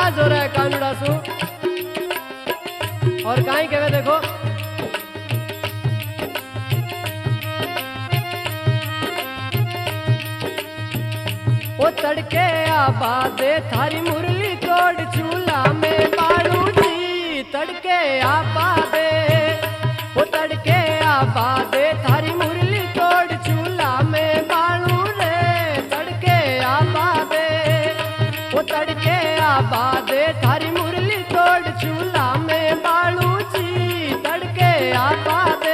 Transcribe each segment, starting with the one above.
नाराज हो रहा है कानूड़ा सु। और काई कहवे देखो, ओ तड़के आबादे थारी मुरली तोड़ चूल्हा में बाड़ू जी, तड़के आबादे, ओ तड़के आबादे थारी मुरली तोड़ चूल्हा में बाड़ू रे, तड़के आबादे, ओ तड़के आबादे थारी मुरली तोड़ चूल्हा में बाड़ू जी, तड़के आबादे।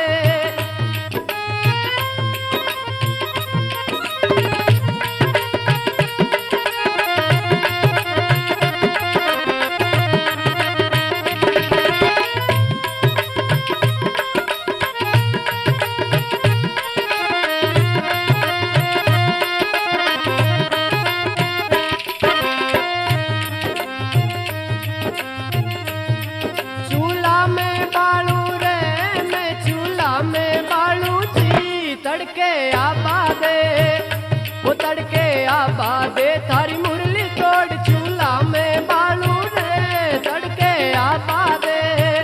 तड़के आबादे, वो तड़के आबादे थारी मुरली तोड़ चूल्हा में बालू रे, तड़के आबादे।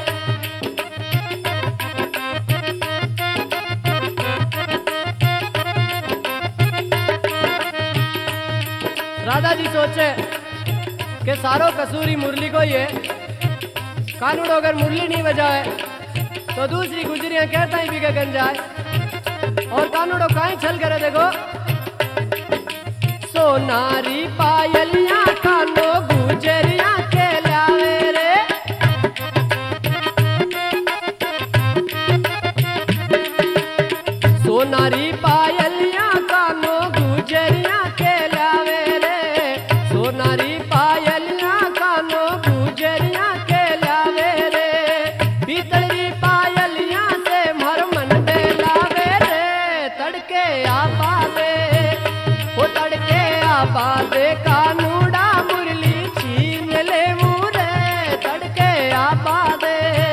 राधा जी सोचे कि सारो कसूरी मुरली को ही है, कानून अगर मुरली नहीं बजाए तो दूसरी गुजरियां कहता ही बिका गन जाए। और कानूड़ो काई छल करे देखो, सोनारी पायलियां कानो गुजरियां के लावे रे, सोनारी पायलियां कानो गुजरियां के लावे रे, सोनारी पायलियां कानो गुजरियां के लावे रे, पीतली पायलियां से मर मन दे लावे रे, तड़के आबादे, वो तड़के आबादे कानूड़ा मुरली छीन ले मुरे, तड़के आबादे।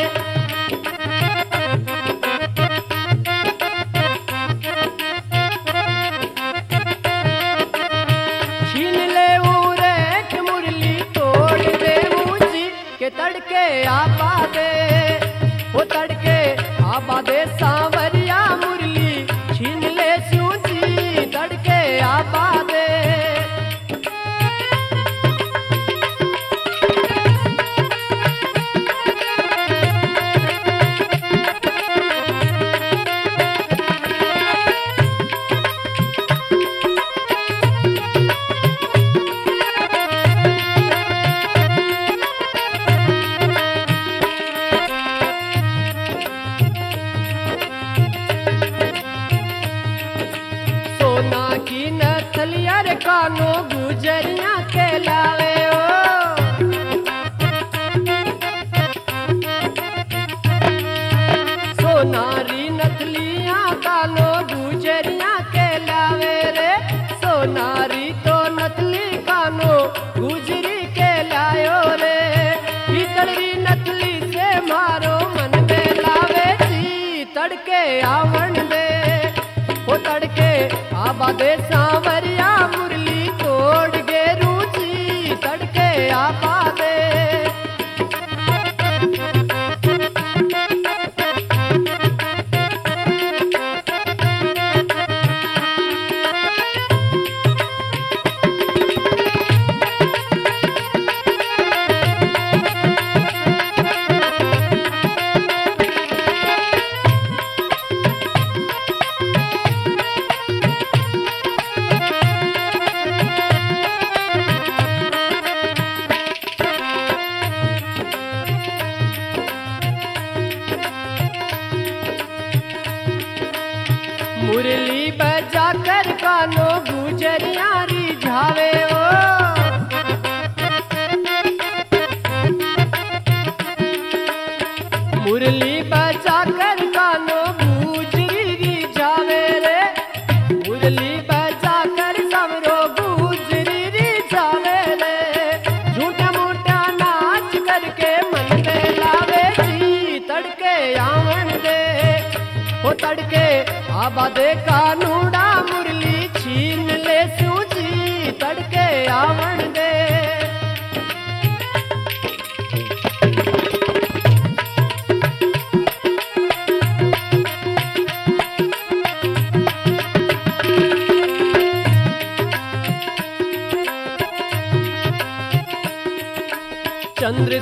छीन ले मुरे के मुरली तोड़ दे मुझी के, तड़के आबादे, वो तड़के आबादे सांवरिया मुरली छीन ले सूजी, तड़के आबादे। सोना की नथलिया रे कानो गुजरियां के लावे ओ, सोनारी नथलियां कानो गुजरियां के लावे रे, सोनारी तो नथली कानो गुजरी के लायो रे, पीतली नथली से मारो मन दे लावे जी, तड़के आवण दे, वो तड़के आबादे सांवरिया मुरली तोड़ गे रूची, तड़के आबादे। मुरली बजा कर कानो गुजरियां रिझावे ओ, मुरली बजा कर कानो गुजरी रिझावे रे, मुरली बजा कर समरो गुजरी रिझावे रे, झूठा मोटा नाच करके मन दे लावे जी, तड़के आवण दे, वो तड़के आबादे कानूड़ा मुरली छीन ले सूजी, तड़के आवण दे।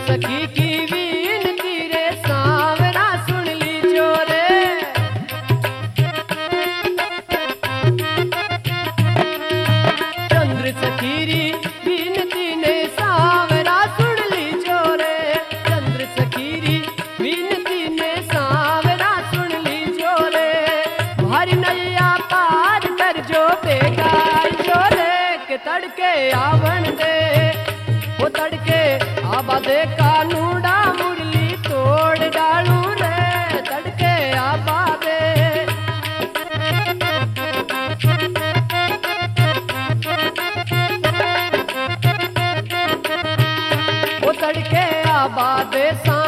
सखी की विनती रे सांवरा सुन लीजो रे। चंद्र सखी री विनती ने सांवरा सुन लीजो रे। चंद्र सखी री विनती ने सांवरा सुन लीजो रे। भारी नैया पार कर जो बेगाई जो रे के तड़के आवण दे। वो तड़के आबा दे कानूड़ा मुरली तोड़ डालू रे। तड़के आबा दे वो तड़के आबा दे सा